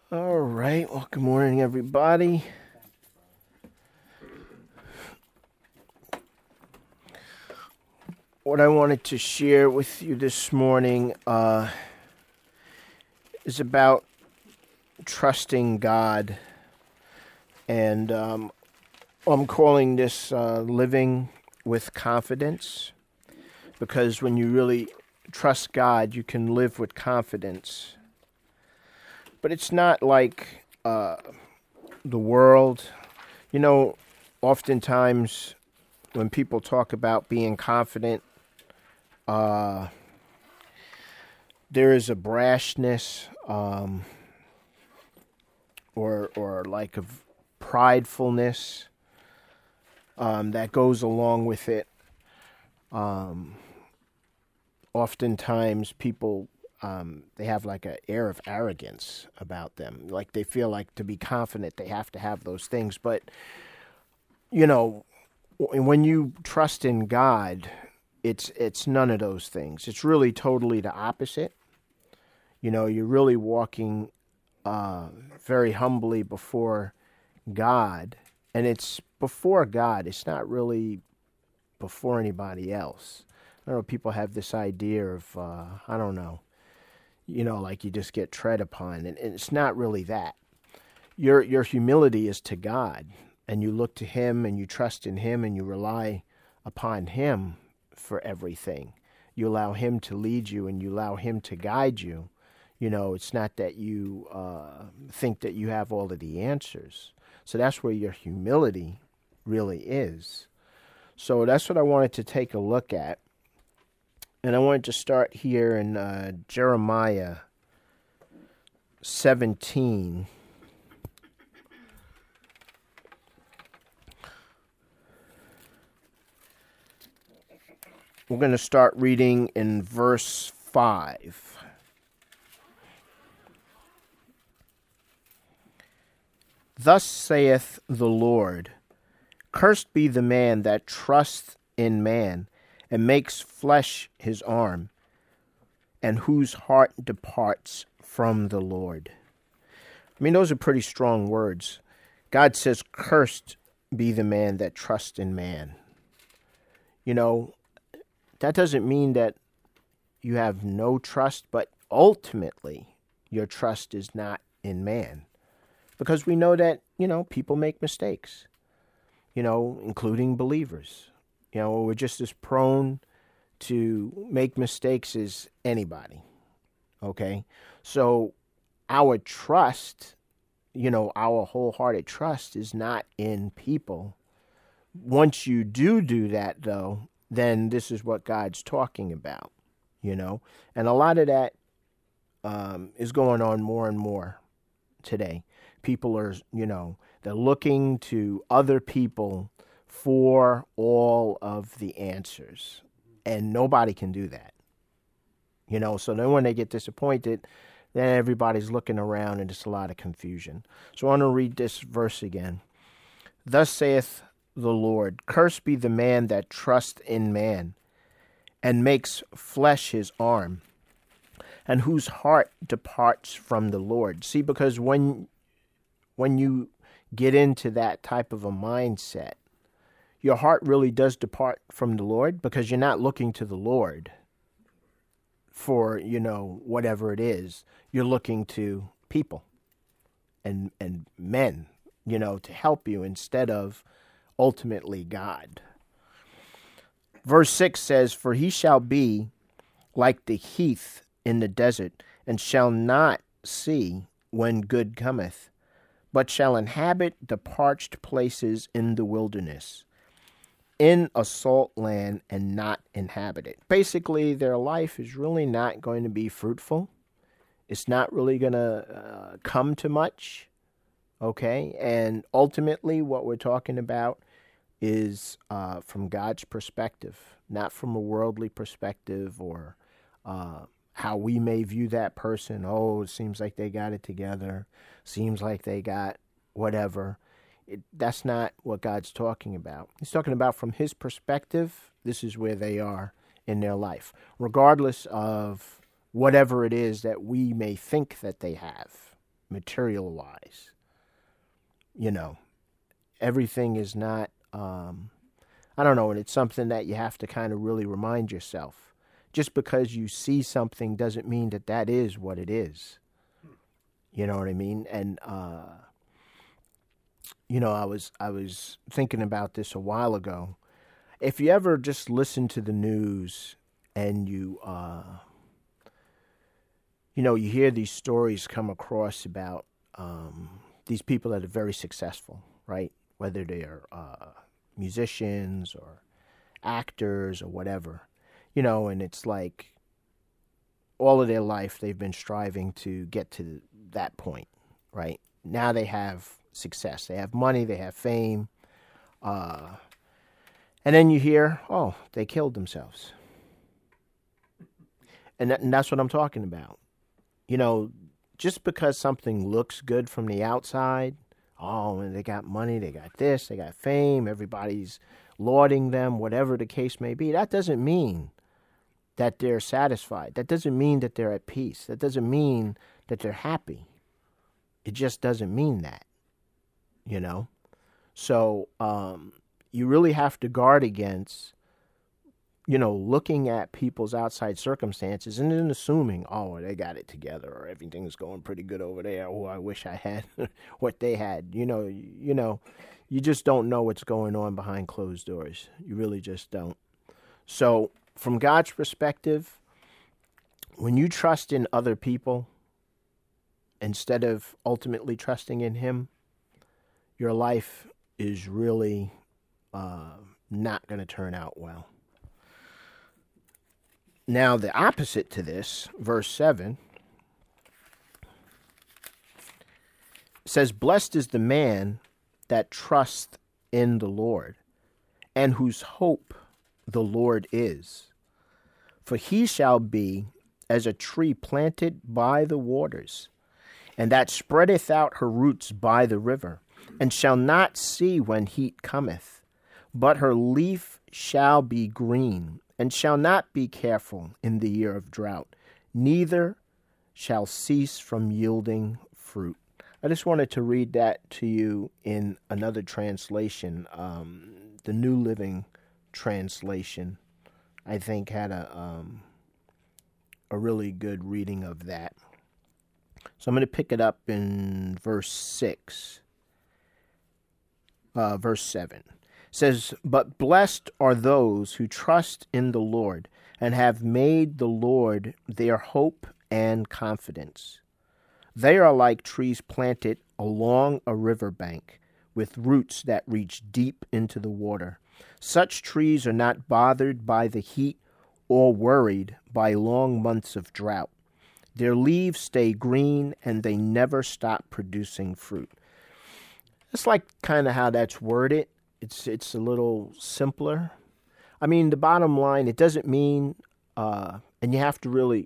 All right. Well, good morning, everybody. What I wanted to share with you this morning is about trusting God. And I'm calling this living with confidence. Because when you really trust God, you can live with confidence. But it's not like the world. You know, oftentimes when people talk about being confident, there is a brashness or like a pridefulness that goes along with it. Oftentimes people they have like an air of arrogance about them. Like they feel like to be confident they have to have those things. But, you know, when you trust in God, it's none of those things. It's really totally the opposite. You know, you're really walking very humbly before God. And it's before God. It's not really before anybody else. I don't know, people have this idea of, I don't know, you know, like you just get tread upon. And it's not really that. Your humility is to God. And you look to Him and you trust in Him and you rely upon Him for everything. You allow Him to lead you and you allow Him to guide you. You know, it's not that you think that you have all of the answers. So that's where your humility really is. So that's what I wanted to take a look at. And I wanted to start here in Jeremiah 17. We're going to start reading in verse 5. Thus saith the Lord, cursed be the man that trusteth in man, and makes flesh his arm, and whose heart departs from the Lord. I mean, those are pretty strong words. God says, cursed be the man that trusts in man. You know, that doesn't mean that you have no trust, but ultimately your trust is not in man. Because we know that, you know, people make mistakes, you know, including believers. You know, we're just as prone to make mistakes as anybody, okay? So our trust, you know, our wholehearted trust is not in people. Once you do that, though, then this is what God's talking about, you know? And a lot of that is going on more and more today. People are, you know, they're looking to other people for all of the answers. And nobody can do that. You know, so then when they get disappointed, then everybody's looking around and it's a lot of confusion. So I want to read this verse again. Thus saith the Lord, cursed be the man that trusts in man, and makes flesh his arm, and whose heart departs from the Lord. See, because when you get into that type of a mindset, your heart really does depart from the Lord, because you're not looking to the Lord for, you know, whatever it is. You're looking to people and men, you know, to help you instead of ultimately God. Verse 6 says, for he shall be like the heath in the desert, and shall not see when good cometh, but shall inhabit the parched places in the wilderness, in a salt land, and not inhabit it. Basically, their life is really not going to be fruitful. It's not really going to come to much, okay? And ultimately, what we're talking about is from God's perspective, not from a worldly perspective or how we may view that person. Oh, it seems like they got it together. Seems like they got whatever. That's not what God's talking about. He's talking about from His perspective, this is where they are in their life, regardless of whatever it is that we may think that they have. material-wise. Everything is not, I don't know, and it's something that you have to kind of really remind yourself. Just because you see something doesn't mean that that is what it is. You know what I mean? And, I was thinking about this a while ago. If you ever just listen to the news and you hear these stories come across about these people that are very successful, right? Whether they are musicians or actors or whatever, and it's like all of their life they've been striving to get to that point, right? Now they have success. They have money, they have fame. And then you hear, oh, they killed themselves. And that's what I'm talking about. Just because something looks good from the outside, oh, and they got money, they got this, they got fame, everybody's lauding them, whatever the case may be, that doesn't mean that they're satisfied. That doesn't mean that they're at peace. That doesn't mean that they're happy. It just doesn't mean that, So you really have to guard against, looking at people's outside circumstances and then assuming, oh, they got it together or everything's going pretty good over there. Oh, I wish I had what they had. You just don't know what's going on behind closed doors. You really just don't. So from God's perspective, when you trust in other people instead of ultimately trusting in Him, your life is really not going to turn out well. Now, the opposite to this, verse 7, says, "Blessed is the man that trusts in the Lord, and whose hope the Lord is. For he shall be as a tree planted by the waters, and that spreadeth out her roots by the river, and shall not see when heat cometh, but her leaf shall be green, and shall not be careful in the year of drought, neither shall cease from yielding fruit." I just wanted to read that to you in another translation. The New Living Translation, I think, had a really good reading of that. So I'm going to pick it up in verse 6. Verse 7. Says, "But blessed are those who trust in the Lord and have made the Lord their hope and confidence. They are like trees planted along a river bank with roots that reach deep into the water. Such trees are not bothered by the heat or worried by long months of drought. Their leaves stay green and they never stop producing fruit." It's like kind of how that's worded. It's a little simpler. I mean, the bottom line, it doesn't mean, and you have to really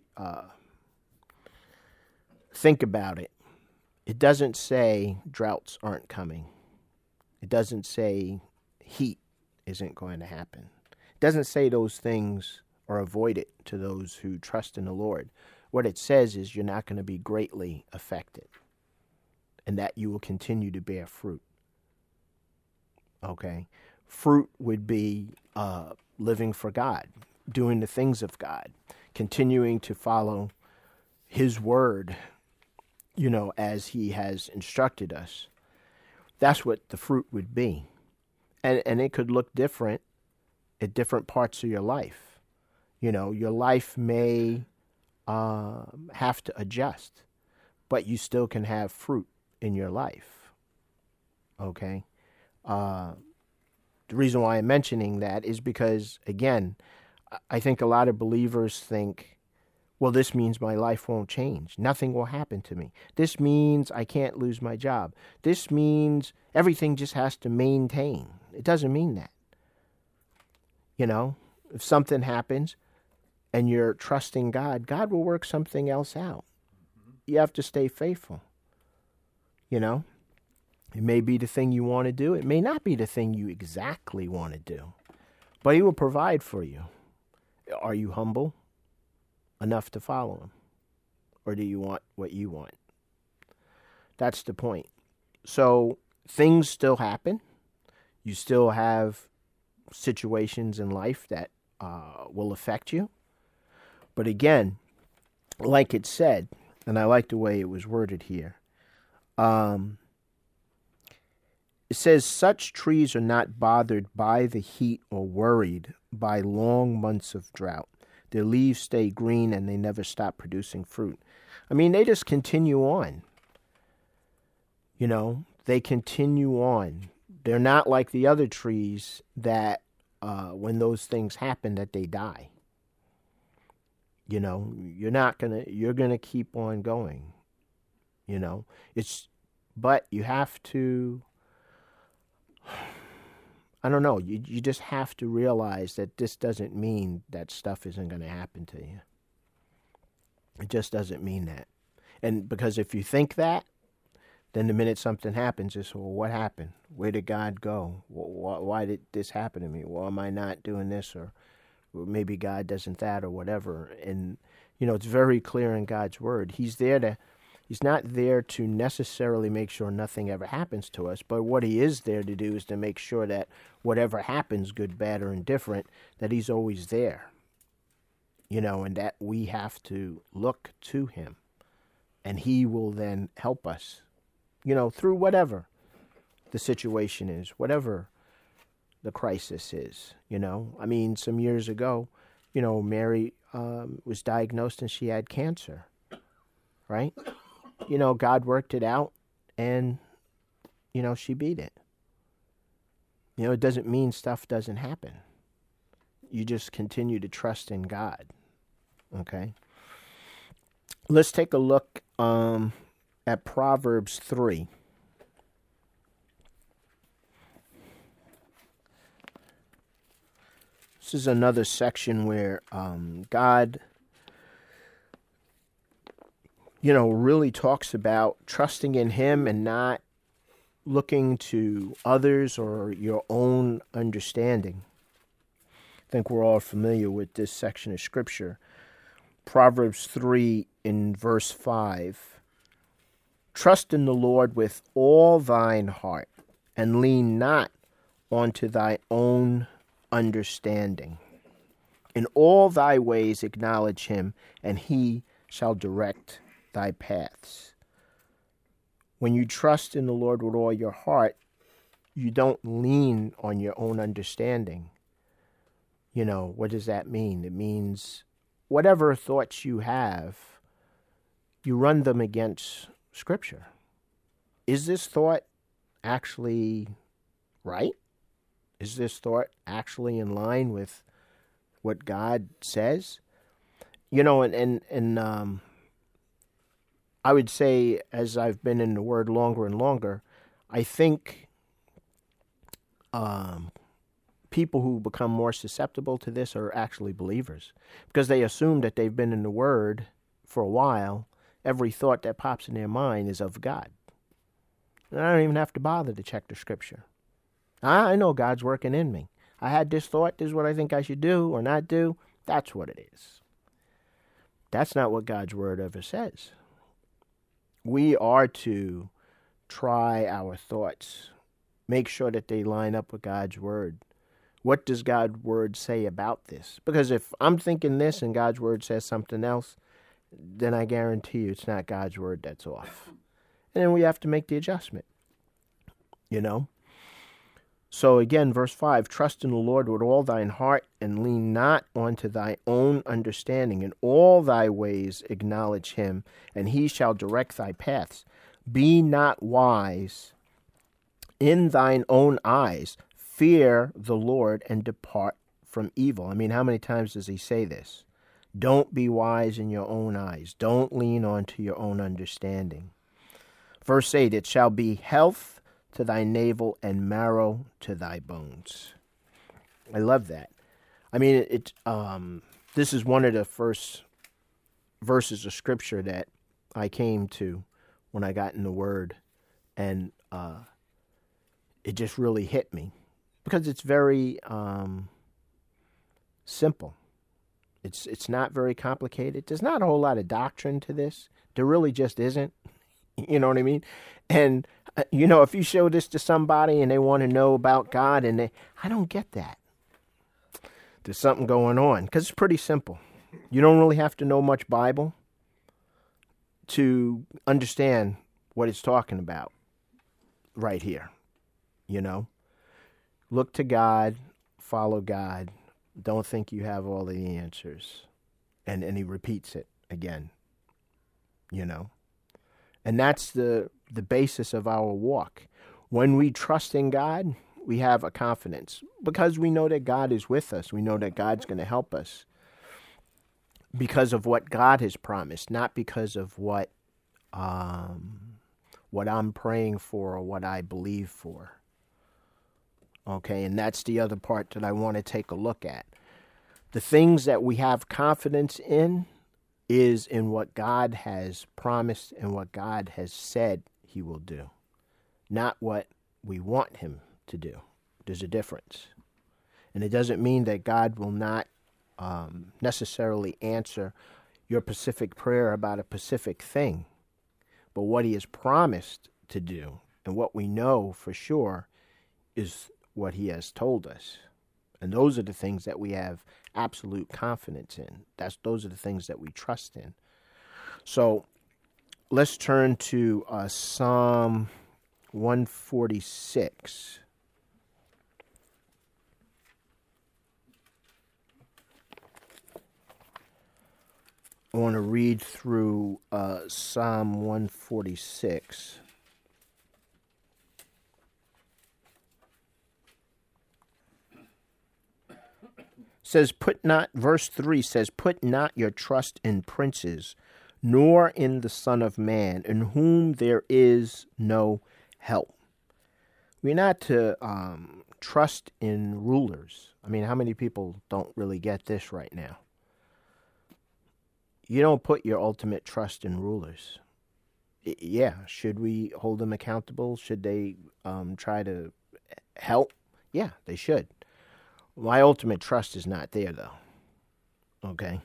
think about it. It doesn't say droughts aren't coming. It doesn't say heat isn't going to happen. It doesn't say those things are avoided to those who trust in the Lord. What it says is you're not going to be greatly affected and that you will continue to bear fruit. Okay? Fruit would be living for God, doing the things of God, continuing to follow His word, as He has instructed us. That's what the fruit would be. And it could look different at different parts of your life. Your life may have to adjust, but you still can have fruit in your life. Okay? The reason why I'm mentioning that is because, again, I think a lot of believers think, well, this means my life won't change. Nothing will happen to me. This means I can't lose my job. This means everything just has to maintain. It doesn't mean that. If something happens and you're trusting God, God will work something else out. You have to stay faithful. It may be the thing you want to do. It may not be the thing you exactly want to do. But He will provide for you. Are you humble enough to follow Him? Or do you want what you want? That's the point. So things still happen. You still have situations in life that will affect you. But again, like it said, and I like the way it was worded here, it says, such trees are not bothered by the heat or worried by long months of drought. Their leaves stay green and they never stop producing fruit. I mean, they just continue on. You know, they continue on. They're not like the other trees that when those things happen that they die. You know, you're going to keep on going. You know, but you have to, I don't know, you just have to realize that this doesn't mean that stuff isn't going to happen to you. It just doesn't mean that. And because if you think that, then the minute something happens, it's, well, what happened? Where did God go? Why did this happen to me? Well, am I not doing this? Or maybe God doesn't that or whatever. And, you know, it's very clear in God's word. He's not there to necessarily make sure nothing ever happens to us, but what he is there to do is to make sure that whatever happens, good, bad, or indifferent, that he's always there. You know, and that we have to look to him. And he will then help us, you know, through whatever the situation is, whatever the crisis is, you know. I mean, some years ago, you know, Mary was diagnosed and she had cancer, right? You know, God worked it out and, you know, she beat it. You know, it doesn't mean stuff doesn't happen. You just continue to trust in God, okay? Let's take a look at Proverbs 3. This is another section where God, you know, really talks about trusting in him and not looking to others or your own understanding. I think we're all familiar with this section of Scripture. Proverbs 3 in verse 5. Trust in the Lord with all thine heart, and lean not unto thy own understanding. In all thy ways acknowledge him, and he shall direct thy paths. When you trust in the Lord with all your heart, you don't lean on your own understanding. You know, what does that mean? It means whatever thoughts you have, you run them against Scripture. Is this thought actually right? Is this thought actually in line with what God says? You know, and I would say, as I've been in the Word longer and longer, I think people who become more susceptible to this are actually believers, because they assume that they've been in the Word for a while. Every thought that pops in their mind is of God. And I don't even have to bother to check the Scripture. I know God's working in me. I had this thought, this is what I think I should do or not do. That's what it is. That's not what God's Word ever says. We are to try our thoughts, make sure that they line up with God's Word. What does God's Word say about this? Because if I'm thinking this and God's Word says something else, then I guarantee you it's not God's Word that's off. And then we have to make the adjustment, you know. So again, verse 5, trust in the Lord with all thine heart, and lean not unto thy own understanding. In all thy ways acknowledge him, and he shall direct thy paths. Be not wise in thine own eyes. Fear the Lord and depart from evil. I mean, how many times does he say this? Don't be wise in your own eyes. Don't lean onto your own understanding. Verse 8, it shall be health to thy navel and marrow to thy bones. I love that. I mean, this is one of the first verses of Scripture that I came to when I got in the Word, and it just really hit me because it's very simple. It's not very complicated. There's not a whole lot of doctrine to this. There really just isn't. You know what I mean? And, if you show this to somebody and they want to know about God I don't get that. There's something going on, because it's pretty simple. You don't really have to know much Bible to understand what it's talking about right here. Look to God, follow God. Don't think you have all the answers. And he repeats it again, And that's the basis of our walk. When we trust in God, we have a confidence because we know that God is with us. We know that God's going to help us because of what God has promised, not because of what I'm praying for or what I believe for. Okay, and that's the other part that I want to take a look at. The things that we have confidence in is in what God has promised and what God has said he will do, not what we want him to do. There's a difference. And it doesn't mean that God will not necessarily answer your specific prayer about a specific thing. But what he has promised to do and what we know for sure is what he has told us. And those are the things that we have absolute confidence in. Those are the things that we trust in. So let's turn to Psalm 146. I want to read through Psalm 146. Verse 3 says, "Put not your trust in princes, nor in the Son of Man, in whom there is no help." We're not to trust in rulers. I mean, how many people don't really get this right now? You don't put your ultimate trust in rulers. Yeah, should we hold them accountable? Should they try to help? Yeah, they should. My ultimate trust is not there, though. Okay?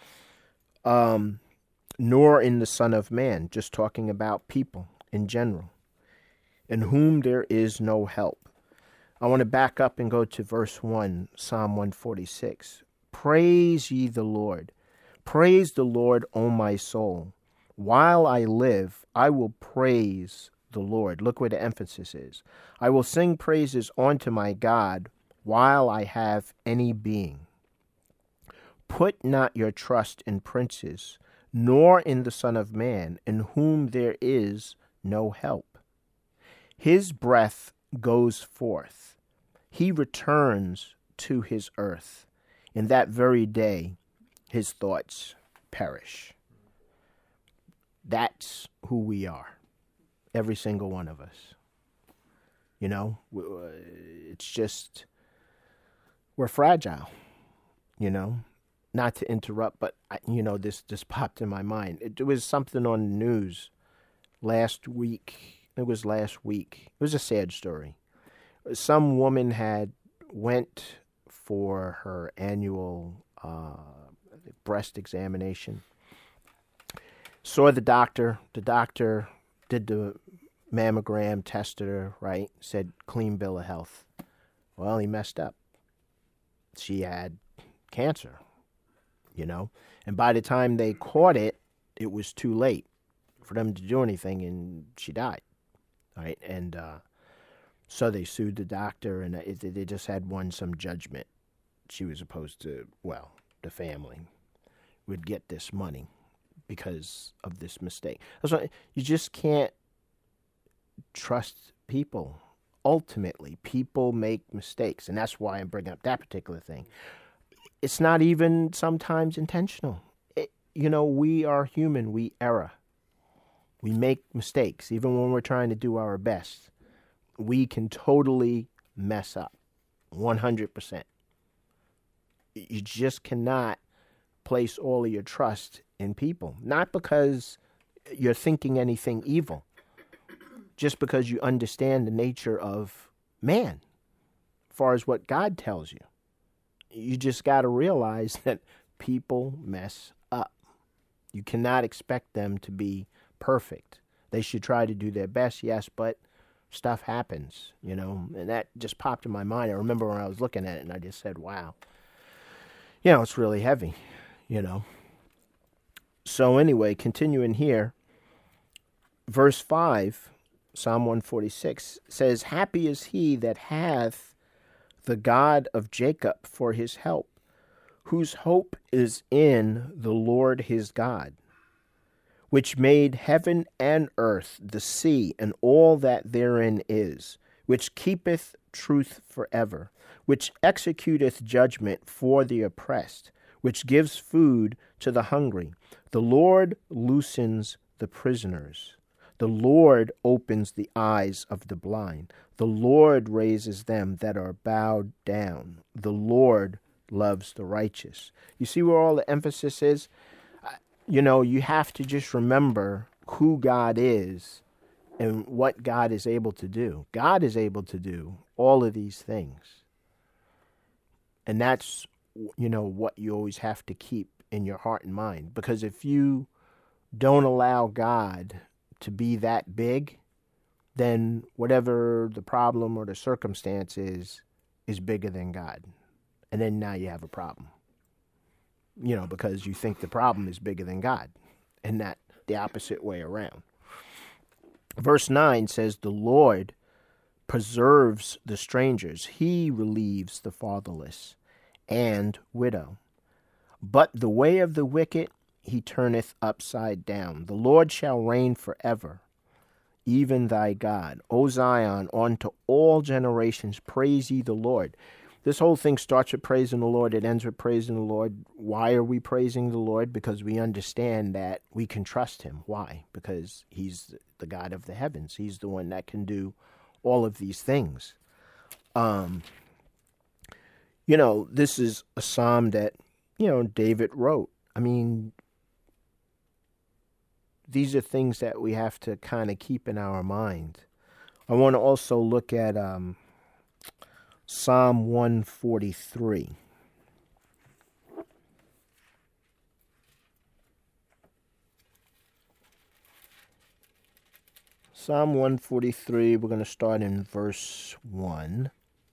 Nor in the Son of Man, just talking about people in general, in whom there is no help. I want to back up and go to verse 1, Psalm 146. "Praise ye the Lord. Praise the Lord, O my soul. While I live, I will praise the Lord." Look where the emphasis is. "I will sing praises unto my God while I have any being. Put not your trust in princes, nor in the Son of Man, in whom there is no help. His breath goes forth. He returns to his earth. In that very day, his thoughts perish." That's who we are, every single one of us. It's just, we're fragile, Not to interrupt, but, this popped in my mind. It was something on the news last week. It was last week. It was a sad story. Some woman had went for her annual breast examination. Saw the doctor. The doctor did the mammogram, tested her, right? Said clean bill of health. Well, he messed up. She had cancer, And by the time they caught it, it was too late for them to do anything, and she died, right? And so they sued the doctor, and they just had won some judgment. She was supposed to, the family would get this money because of this mistake. So you just can't trust people. Ultimately, people make mistakes, and that's why I'm bringing up that particular thing. It's not even sometimes intentional. We are human. We err. We make mistakes, even when we're trying to do our best. We can totally mess up, 100%. You just cannot place all of your trust in people, not because you're thinking anything evil, just because you understand the nature of man, as far as what God tells you. You just got to realize that people mess up. You cannot expect them to be perfect. They should try to do their best, yes, but stuff happens, and that just popped in my mind. I remember when I was looking at it and I just said, wow, it's really heavy, So anyway, continuing here, verse 5, Psalm 146 says, happy is he that hath the God of Jacob for his help, whose hope is in the Lord his God, which made heaven and earth, the sea, and all that therein is, which keepeth truth forever, which executeth judgment for the oppressed, which gives food to the hungry. The Lord loosens the prisoners. The Lord opens the eyes of the blind. The Lord raises them that are bowed down. The Lord loves the righteous. You see where all the emphasis is? You have to just remember who God is and what God is able to do. God is able to do all of these things. And that's, what you always have to keep in your heart and mind. Because if you don't allow God to be that big, then whatever the problem or the circumstance is bigger than God. And then now you have a problem. Because you think the problem is bigger than God, and not the opposite way around. Verse 9 says, the Lord preserves the strangers. He relieves the fatherless and widow. But the way of the wicked he turneth upside down. The Lord shall reign forever, even thy God. O Zion, unto all generations praise ye the Lord. This whole thing starts with praising the Lord. It ends with praising the Lord. Why are we praising the Lord? Because we understand that we can trust him. Why? Because he's the God of the heavens. He's the one that can do all of these things. This is a psalm that, David wrote. I mean, these are things that we have to kind of keep in our mind. I want to also look at Psalm 143. Psalm 143, we're going to start in verse 1.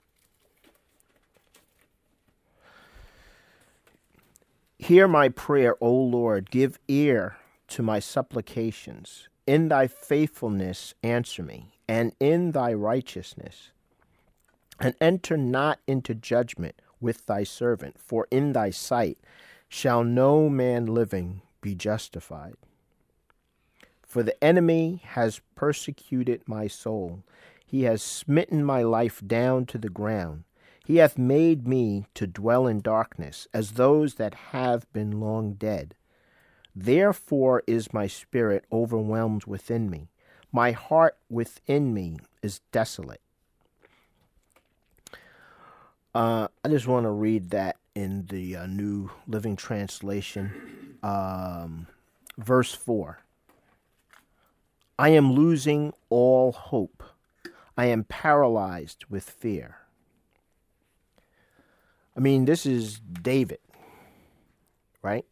Hear my prayer, O Lord, give ear to my supplications. In thy faithfulness answer me, and in thy righteousness. And enter not into judgment with thy servant, for in thy sight shall no man living be justified. For the enemy has persecuted my soul. He has smitten my life down to the ground. He hath made me to dwell in darkness, as those that have been long dead. Therefore is my spirit overwhelmed within me. My heart within me is desolate. I just want to read that in the New Living Translation. Verse 4. I am losing all hope. I am paralyzed with fear. I mean, this is David, right?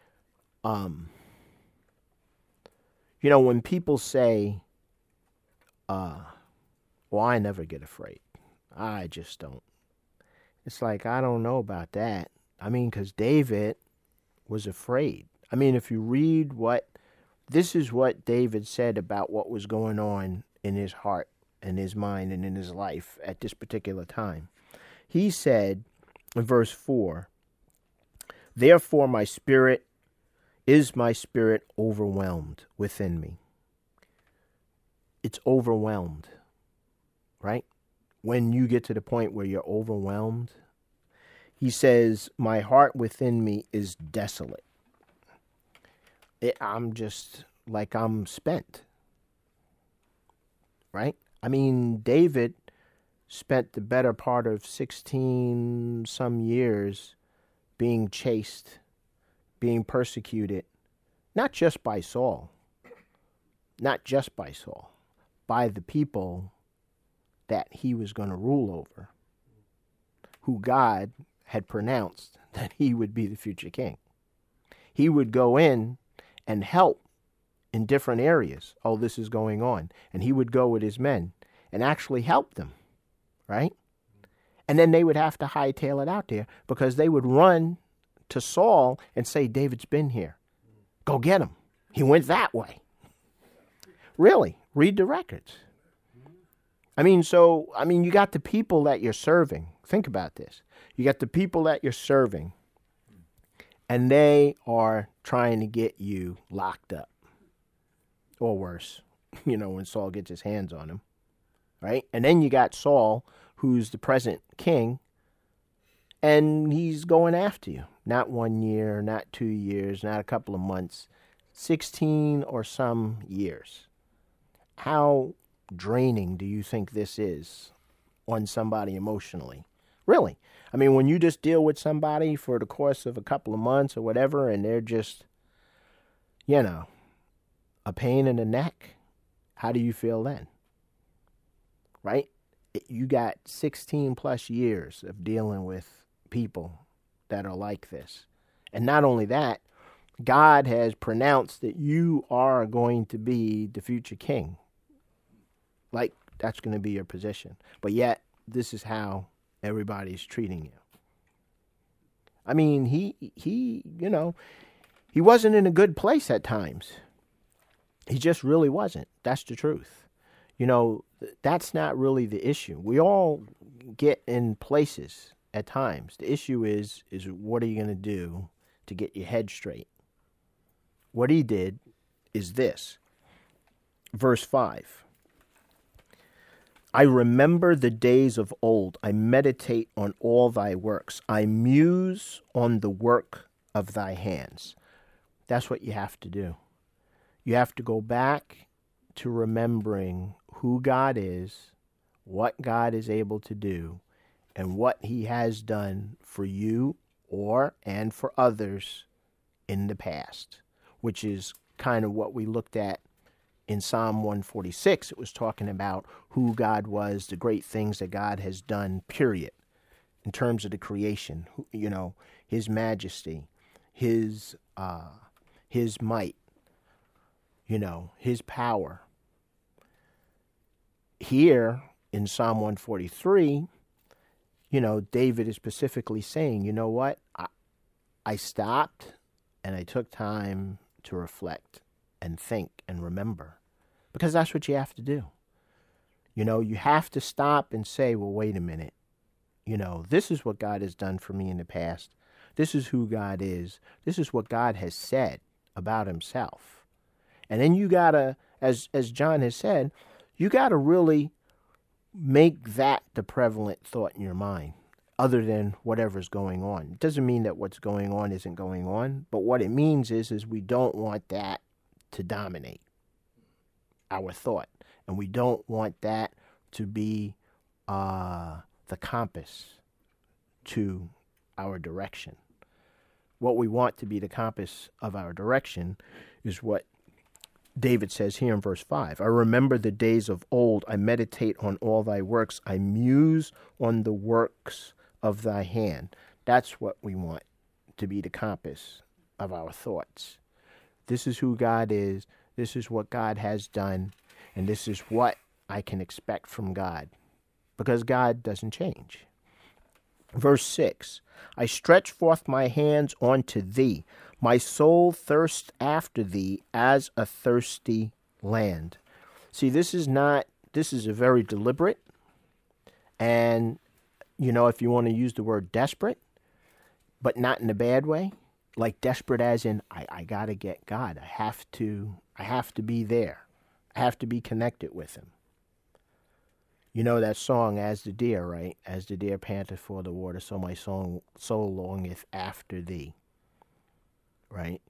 When people say, well, I never get afraid. I just don't. It's like, I don't know about that. I mean, because David was afraid. I mean, if you read this is what David said about what was going on in his heart and his mind and in his life at this particular time. He said in verse 4, therefore my spirit overwhelmed within me. It's overwhelmed, right? When you get to the point where you're overwhelmed, he says, my heart within me is desolate. I'm just like I'm spent, right? I mean, David spent the better part of 16 some years being chased, being persecuted, not just by Saul, by the people that he was going to rule over, who God had pronounced that he would be the future king. He would go in and help in different areas. Oh, this is going on. And he would go with his men and actually help them, right? And then they would have to hightail it out there because they would run to Saul and say, David's been here. Go get him. He went that way. Really, read the records. You got the people that you're serving. Think about this. You got the people that you're serving, and they are trying to get you locked up. Or worse, when Saul gets his hands on him, right? And then you got Saul, who's the present king, and he's going after you. Not 1 year, not 2 years, not a couple of months, 16 or some years. How draining do you think this is on somebody emotionally? Really? When you just deal with somebody for the course of a couple of months or whatever, and they're just, a pain in the neck, how do you feel then? Right? You got 16 plus years of dealing with people that are like this. And not only that, God has pronounced that you are going to be the future king. Like, that's going to be your position. But yet, this is how everybody's treating you. He wasn't in a good place at times. He just really wasn't. That's the truth. That's not really the issue. We all get in places at times. The issue is what are you going to do to get your head straight? What he did is this. Verse 5. I remember the days of old. I meditate on all thy works. I muse on the work of thy hands. That's what you have to do. You have to go back to remembering who God is, what God is able to do, and what he has done for you and for others in the past, which is kind of what we looked at in Psalm 146. It was talking about who God was, the great things that God has done, period, in terms of the creation, his majesty, his might, his power. Here in Psalm 143, David is specifically saying, you know what? I stopped and I took time to reflect and think and remember, because that's what you have to do. You have to stop and say, well, wait a minute. This is what God has done for me in the past. This is who God is. This is what God has said about himself. And then you gotta, as John has said, you gotta really make that the prevalent thought in your mind, other than whatever's going on. It doesn't mean that what's going on isn't going on, but what it means is we don't want that to dominate our thought, and we don't want that to be the compass to our direction. What we want to be the compass of our direction is what David says here in verse 5. I remember the days of old. I meditate on all thy works. I muse on the works of thy hand. That's what we want to be the compass of our thoughts. This is who God is. This is what God has done. And this is what I can expect from God. Because God doesn't change. Verse 6. I stretch forth my hands unto thee. My soul thirsts after thee as a thirsty land. See, this is a very deliberate, and, if you want to use the word desperate, but not in a bad way, like desperate as in, I got to get God. I have to be there. I have to be connected with him. You know that song, As the Deer, right? As the deer panteth for the water, so my soul longeth after thee. Right?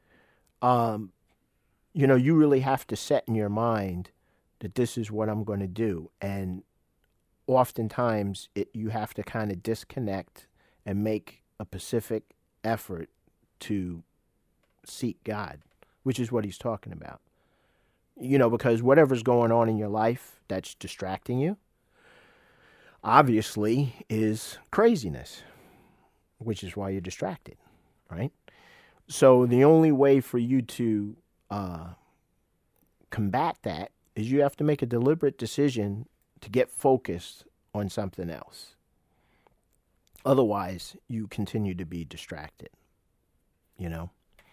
You really have to set in your mind that this is what I'm going to do. And oftentimes you have to kind of disconnect and make a specific effort to seek God, which is what he's talking about. Because whatever's going on in your life that's distracting you, obviously is craziness, which is why you're distracted, right? So the only way for you to combat that is you have to make a deliberate decision to get focused on something else. Otherwise, you continue to be distracted, you know.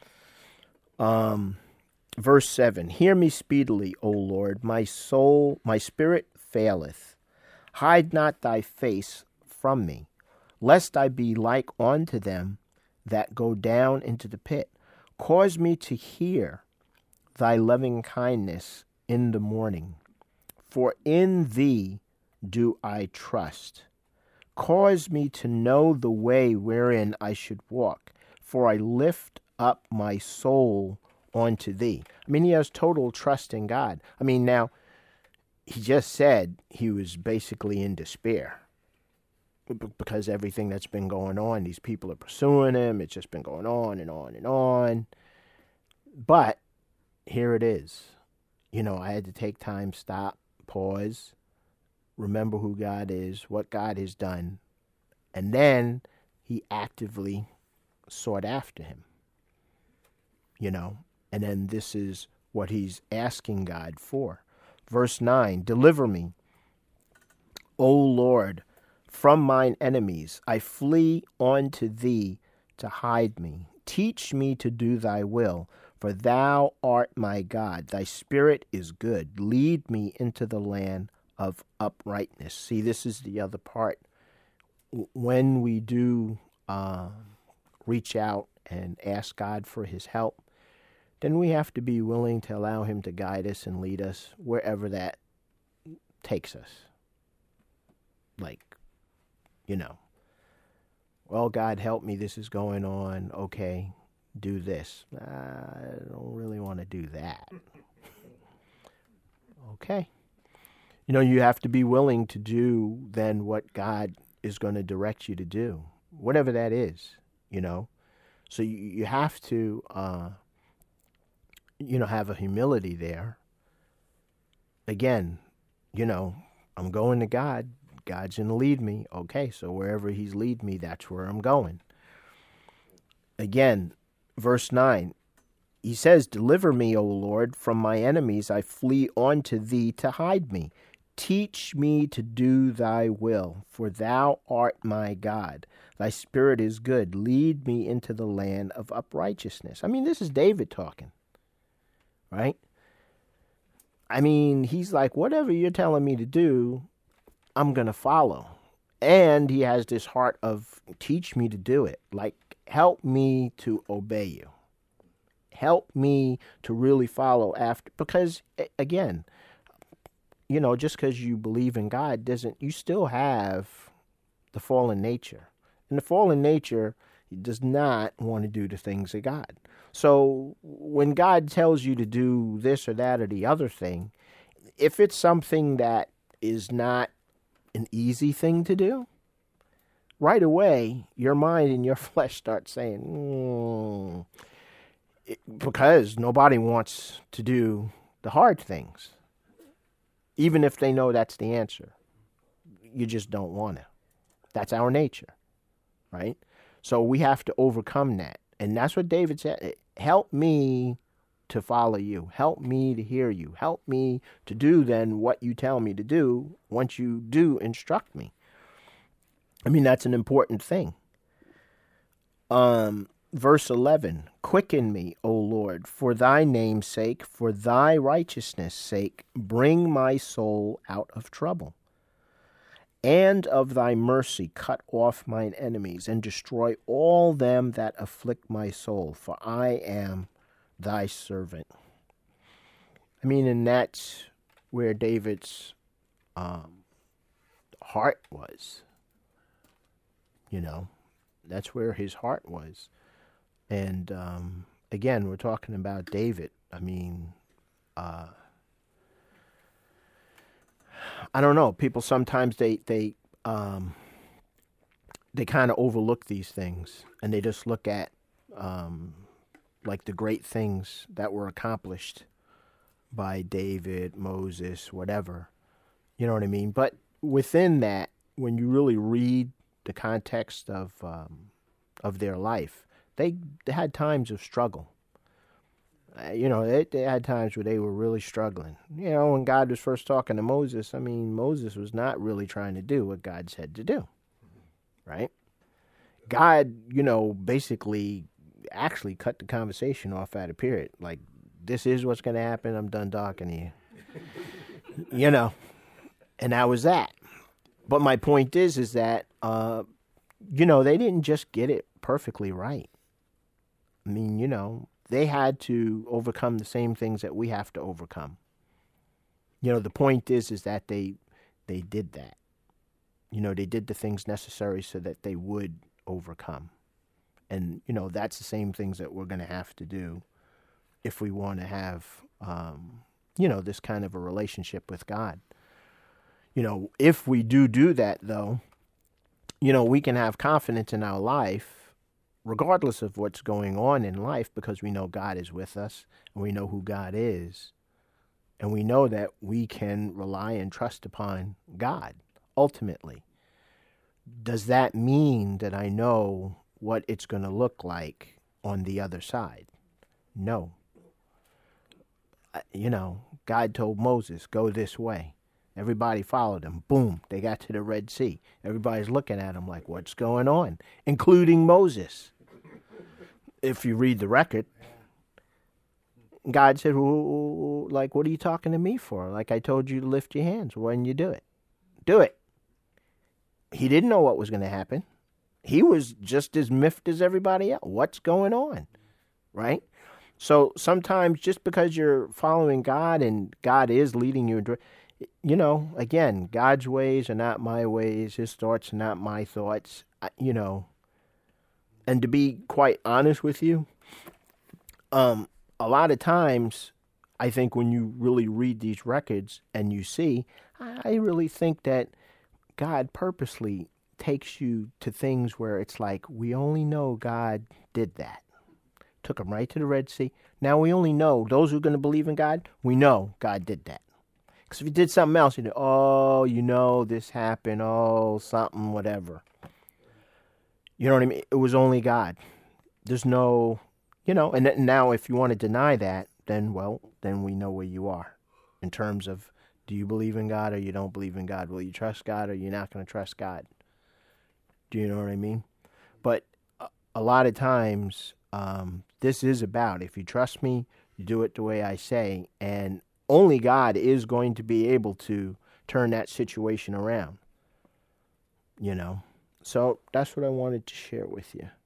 Verse 7, hear me speedily, O Lord, my spirit faileth. Hide not thy face from me, lest I be like unto them that go down into the pit. Cause me to hear thy loving kindness in the morning, for in thee do I trust. Cause me to know the way wherein I should walk, for I lift up my soul onto thee. I mean, he has total trust in God. I mean, now, he just said he was basically in despair because everything that's been going on, these people are pursuing him. It's just been going on and on and on. But here it is. You know, I had to take time, stop, pause, remember who God is, what God has done, and then he actively sought after him. You know, and then this is what he's asking God for. Verse 9, deliver me, O Lord, from mine enemies. I flee unto thee to hide me. Teach me to do thy will, for thou art my God. Thy spirit is good. Lead me into the land of uprightness. See, this is the other part. When we do reach out and ask God for his help, then we have to be willing to allow him to guide us and lead us wherever that takes us. Like, you know, well, God, help me, this is going on. Okay, do this. I don't really want to do that. Okay. You know, you have to be willing to do then what God is going to direct you to do, whatever that is, you know. So you have to, have a humility there. Again, you know, I'm going to God. God's going to lead me. Okay, so wherever he's lead me, that's where I'm going. Again, verse 9, he says, deliver me, O Lord, from my enemies. I flee unto thee to hide me. Teach me to do thy will, for thou art my God. Thy spirit is good. Lead me into the land of uprightness. I mean, this is David talking, right? I mean, he's like, whatever you're telling me to do, I'm going to follow. And he has this heart of, teach me to do it. Like, help me to obey you. Help me to really follow after. Because, again, you know, just because you believe in God you still have the fallen nature. And the fallen nature does not want to do the things of God. So when God tells you to do this or that or the other thing, if it's something that is not an easy thing to do, right away, your mind and your flesh start saying, because nobody wants to do the hard things. Even if they know that's the answer, you just don't want to. That's our nature, right? So we have to overcome that. And that's what David said. Help me to follow you. Help me to hear you. Help me to do then what you tell me to do once you do instruct me. I mean, that's an important thing. Verse 11, quicken me, O Lord, for thy name's sake, for thy righteousness' sake, bring my soul out of trouble. And of thy mercy cut off mine enemies, and destroy all them that afflict my soul, for I am thy servant. I mean, and that's where David's heart was. You know, that's where his heart was. And again, we're talking about David. I mean, I don't know. People sometimes they kind of overlook these things, and they just look at like the great things that were accomplished by David, Moses, whatever. You know what I mean? But within that, when you really read the context of their life, they had times of struggle. They had times where they were really struggling. When God was first talking to Moses, Moses was not really trying to do what God said to do, right? God, basically actually cut the conversation off at a period. Like, this is what's going to happen. I'm done talking to you. And that was that. But my point is that, they didn't just get it perfectly right. They had to overcome the same things that we have to overcome. The point is that they did that. They did the things necessary so that they would overcome. And, that's the same things that we're going to have to do if we want to have, this kind of a relationship with God. If we do that, though, we can have confidence in our life regardless of what's going on in life, because we know God is with us and we know who God is. And we know that we can rely and trust upon God, ultimately. Does that mean that I know what it's going to look like on the other side? No. God told Moses, go this way. Everybody followed him. Boom, they got to the Red Sea. Everybody's looking at him like, what's going on? Including Moses. If you read the record, God said, what are you talking to me for? Like, I told you to lift your hands. Why didn't you do it? Do it. He didn't know what was going to happen. He was just as miffed as everybody else. What's going on? Right? So sometimes just because you're following God and God is leading you, again, God's ways are not my ways. His thoughts are not my thoughts, And to be quite honest with you, a lot of times, I think when you really read these records and you see, I really think that God purposely takes you to things where it's like, we only know God did that. Took them right to the Red Sea. Now we only know, those who are going to believe in God, we know God did that. Because if he did something else, this happened, something, whatever. You know what I mean? It was only God. There's no, and now if you want to deny that, then we know where you are in terms of, do you believe in God or you don't believe in God? Will you trust God or you're not going to trust God? Do you know what I mean? But a lot of times, this is about, if you trust me, you do it the way I say, and only God is going to be able to turn that situation around. So that's what I wanted to share with you.